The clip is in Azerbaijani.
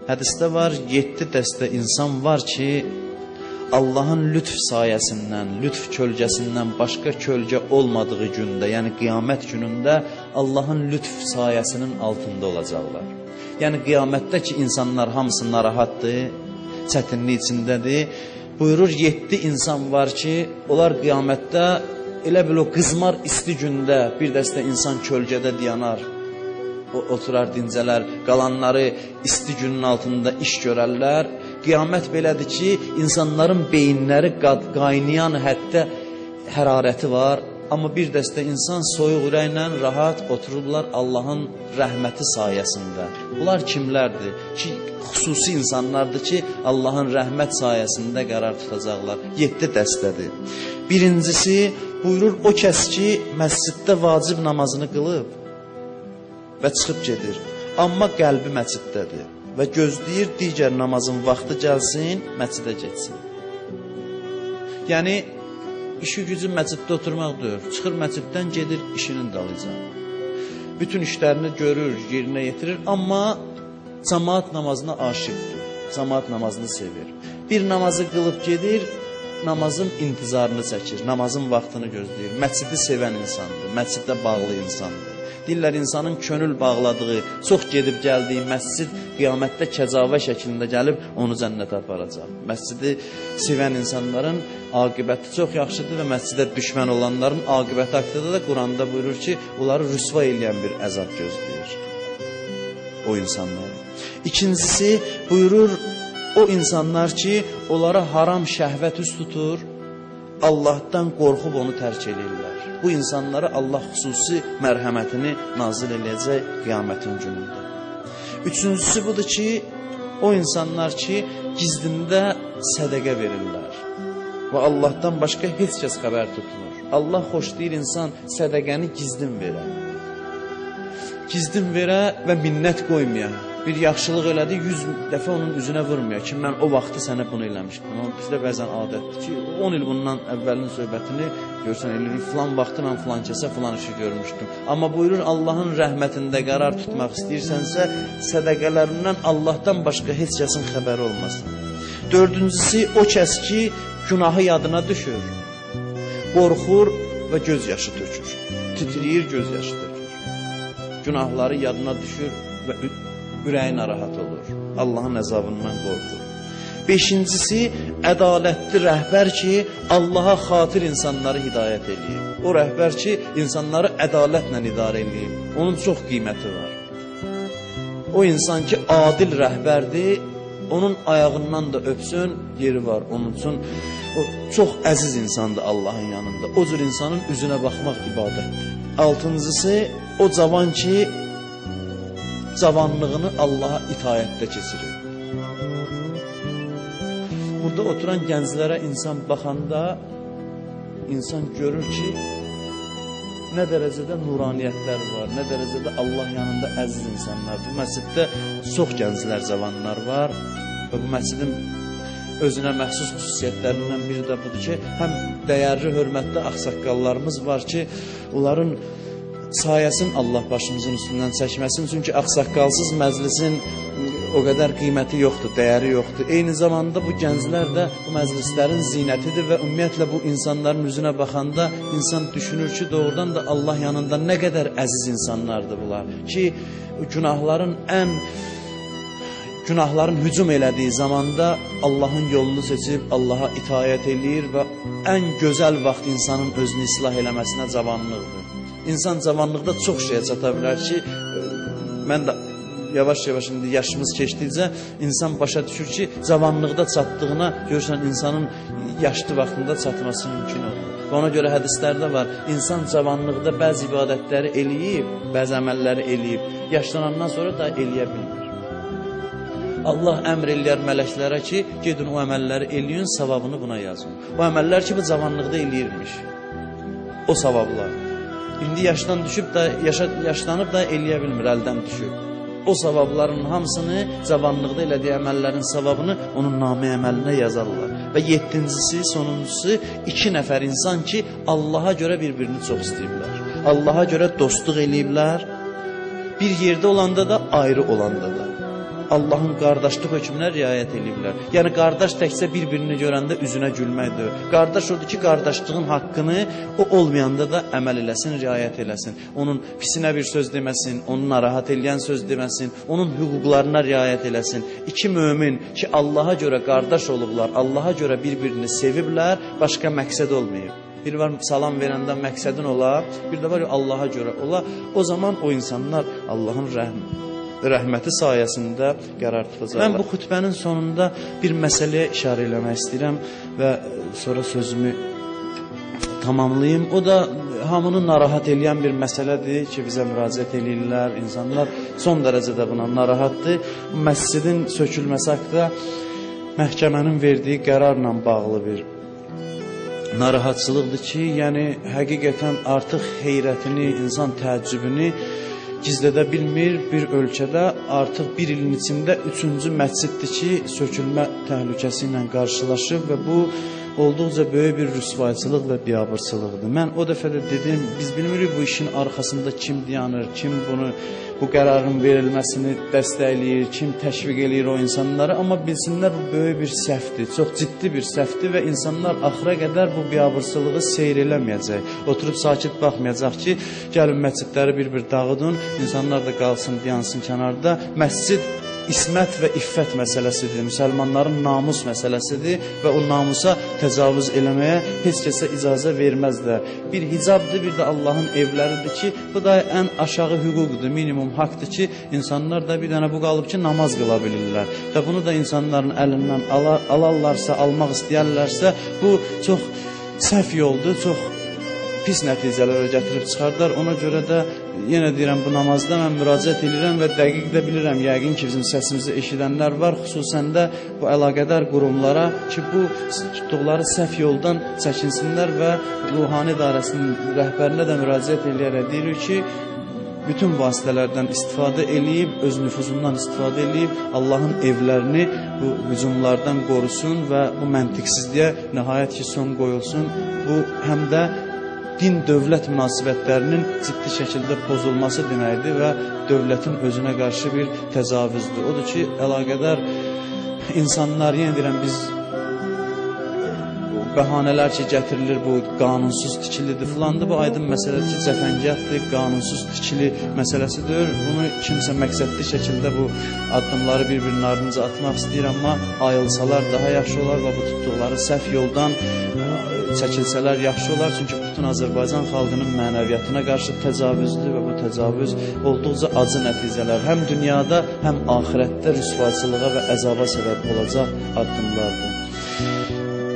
Hədisdə var, 7 dəstə insan var ki, Allahın lütf sayəsindən, lütf kölgəsindən başqa kölgə olmadığı gündə, yəni qiyamət günündə Allahın lütf sayəsinin altında olacaqlar. Yəni qiyamətdə ki, insanlar hamısı narahatdır, çətinlik içindədir. Buyurur, 7 insan var ki, onlar qiyamətdə elə bil o qızmar isti gündə bir dəstə insan kölgədə dayanar, oturar, dincələr, qalanları isti günün altında iş görərlər. Qiyamət belədir ki, insanların beyinləri qaynayan həddə hərarəti var. Amma bir dəstə insan soyuq ürəklə rahat otururlar Allahın rəhməti sayəsində. Bunlar kimlərdir? Ki, xüsusi insanlardır ki, Allahın rəhmət sayəsində qərar tutacaqlar. 7 dəstədir. Birincisi, buyurur, o kəs ki, məsciddə vacib namazını qılıb və çıxıb gedir. Amma qəlbi məsciddədir və gözləyir digər namazın vaxtı gəlsin, məscidə getsin. Yəni, işi gücü məsciddə oturmaq deyir. Çıxır məsciddən gedir işinin dalıcan. Bütün işlərini görür, yerinə yetirir, amma cəmaat namazına aşiqdir. Cəmaat namazını sevir. Bir namazı qılıb gedir, namazın intizarını çəkir, namazın vaxtını gözləyir. Məscidi sevən insandır, məsciddə bağlı insandır. Deyirlər, insanın könül bağladığı, çox gedib gəldiyi məscid qiyamətdə kəcavə şəklində gəlib onu cənnətə aparacaq. Məscidi sevən insanların aqibəti çox yaxşıdır və məscidə düşmən olanların aqibəti haqqında da Quranda buyurur ki, onları rüsva eləyən bir əzab gözləyir o insanları. İkincisi buyurur, o insanlar ki, onlara haram şəhvət üst tutur, Allahdan qorxub onu tərk edirlər. Bu insanlara Allah xüsusi mərhəmətini nazil eləyəcək qiyamətin günündə. Üçüncüsü budur ki, o insanlar ki, gizlində sədəqə verirlər və Allahdan başqa heç kəs xəbər tutmur. Allah xoşlayır insan sədəqəni gizlin verə. Gizlin verə və minnət qoymaya. Bir yaxşılıq elədi, 100 dəfə onun üzünə vurmuyor ki, mən o vaxtı sənə bunu eləmişdim. Amma bizdə bəzən adətdir ki, 10 il bundan əvvəlin söhbətini görsən eləyirik, filan vaxtı mən filan kəsə filan işi görmüşdüm. Amma buyurur, Allahın rəhmətində qərar tutmaq istəyirsənsə, sədəqələrindən Allahdan başqa heç kəsin xəbəri olmasın. Dördüncüsü, o kəs ki, günahı yadına düşür, qorxur və göz yaşı tökür, titriyir, göz yaşı tökür. Günahları yadına düşür və ürəyi narahat olur, Allahın əzabından qorxur. Beşincisi, ədalətli rəhbər ki, Allaha xatir insanları hidayət edeyim. O rəhbər ki, insanları ədalətlə idarə edeyim. Onun çox qiyməti var. O insan ki, adil rəhbərdir, onun ayağından da öpsün, yeri var. Onun üçün o çox əziz insandır Allahın yanında. O cür insanın üzünə baxmaq ibadətdir. Altıncısı, o cavan ki, cavanlığını Allaha itayətdə keçirir. Burada oturan gənclərə insan baxanda, insan görür ki, nə dərəcədə nuraniyyətlər var, nə dərəcədə Allah yanında əziz insanlardır. Bu məsciddə çox gənclər, cavanlar var və bu məscidin özünə məxsus xüsusiyyətlərindən biri də budur ki, həm dəyərli, hörmətli ağsaqqallarımız var ki, onların sayəsini Allah başımızın üstündən çəkməsin. Çünki ağsaqqalsız məclisin o qədər qiyməti yoxdur, dəyəri yoxdur. Eyni zamanda bu gənclər də bu məclislərin zinətidir və ümumiyyətlə bu insanların üzünə baxanda insan düşünür ki, doğrudan da Allah yanında nə qədər əziz insanlardır bunlar. Ki, günahların hücum elədiyi zamanda Allahın yolunu seçib, Allaha itayət eləyir və ən gözəl vaxt insanın özünü islah eləməsinə cavanlıqdır. İnsan cavanlıqda çox şeyə çata bilər ki, mən də yavaş-yavaş indi yaşımız keçdikcə insan başa düşür ki, cavanlıqda çatdığına görürsən insanın yaşlı vaxtında çatması mümkün olur. Və ona görə hədislərdə var, insan cavanlıqda bəzi ibadətləri eləyib, bəzi əməlləri eləyib, yaşlanandan sonra da eləyə bilmir. Allah əmr eləyər mələklərə ki, gedin o əməlləri eləyin, savabını buna yazın. O əməllər ki, bu cavanlıqda eləyirmiş, o savablar. İndi yaşlanıb da eləyə bilmir, əldən düşüb. O savabların hamısını, cavanlıqda elədiyi əməllərin savabını onun namə əməlinə yazarlar. Və yeddincisi, sonuncusu, 2 nəfər insan ki, Allaha görə bir-birini çox istəyiblər. Allaha görə dostluq eləyiblər, bir yerdə olanda da, ayrı olanda da. Allahın qardaşlıq hökmünə riayət ediblər. Yəni qardaş təkcə bir-birini görəndə üzünə gülməkdir. Qardaş odur ki, qardaşlığın haqqını o olmayanda da əməl eləsin, riayət eləsin. Onun pisinə bir söz deməsin, onu narahat eləyən söz deməsin, onun hüquqlarına riayət eləsin. İki mömin ki, Allaha görə qardaş olublar, Allaha görə bir-birini seviblər, başqa məqsəd olmayıb. Bir var salam verəndə məqsədin ola, bir də var ya Allaha görə ola. O zaman o insanlar Allahın rəhməti sayəsində qərar tutacaqlar. Mən bu xütbənin sonunda bir məsələyə işarə eləmək istəyirəm və sonra sözümü tamamlayayım. O da hamını narahat eləyən bir məsələdir ki, bizə müraciət eləyirlər. İnsanlar son dərəcədə buna narahatdır. Məscidin sökülməsi haqqında məhkəmənin verdiyi qərarla bağlı bir narahatçılıqdır ki, yəni həqiqətən artıq heyrətini, insan təəccübünü gizlədə bilmir. Bir ölkədə artıq bir ilin içində 3-cü məsciddir ki, sökülmə təhlükəsi ilə qarşılaşıb və bu olduqca böyük bir rüsvayçılıq və biabırçılıqdır. Mən o dəfə də dedim, biz bilmirik bu işin arxasında kim dayanır, kim bu qərarın verilməsini dəstəkləyir, kim təşviq eləyir o insanları, amma bilsinlər bu böyük bir səhvdir, çox ciddi bir səhvdir və insanlar axıra qədər bu biabırçılığı seyr eləməyəcək. Oturub sakit baxmayacaq ki, gəlin məscidləri bir-bir dağıdın, insanlar da qalsın, dayansın kənarda. Məscid İsmət və iffət məsələsidir, müsəlmanların namus məsələsidir və o namusa təcavüz eləməyə heç kəsə icazə verməzlər. Bir hicabdır, bir də Allahın evləridir ki, bu da ən aşağı hüquqdur, minimum haqdır ki, insanlar da bir dənə bu qalıb ki, namaz qıla bilirlər. Və bunu da insanların əlindən alarlarsa, almaq istəyərlərsə, bu çox səhv yoldur, çox pis nəticələrə gətirib çıxardar. Ona görə də yenə deyirəm, bu namazda mən müraciət edirəm və dəqiq də bilirəm, yəqin ki, bizim səsimizi eşidənlər var, xüsusən də bu əlaqədar qurumlara ki, bu tutduqları səhv yoldan çəkinsinlər və ruhani idarəsinin rəhbərinə də müraciət edərək deyirik ki, bütün vasitələrdən istifadə eləyib, öz nüfuzundan istifadə eləyib, Allahın evlərini bu hücumlardan qorusun və bu məntiqsizliyə nəhayət ki, son qoyulsun. Bu həm də din-dövlət münasibətlərinin ciddi şəkildə pozulması deməkdir və dövlətin özünə qarşı bir təcavüzdür. Odur ki, əlaqədar insanlar, yenə deyirəm, biz bəhanələr ki, gətirilir, bu qanunsuz tikilidir filandır, bu aydın məsələdir ki, cəfəngiyatdır, qanunsuz tikili məsələsidir. Bunu kimsə məqsədli şəkildə bu addımları bir-birinin ardınca atmaq istəyir, amma ayılsalar daha yaxşı olar və bu tutduqları səhv yoldan çəkilsələr yaxşı olar. Çünki bütün Azərbaycan xalqının mənəviyyatına qarşı təcavüzdür və bu təcavüz olduqca acı nəticələr həm dünyada, həm axirətdə rüsvayçılığa və əzaba səbəb olacaq addımlardır.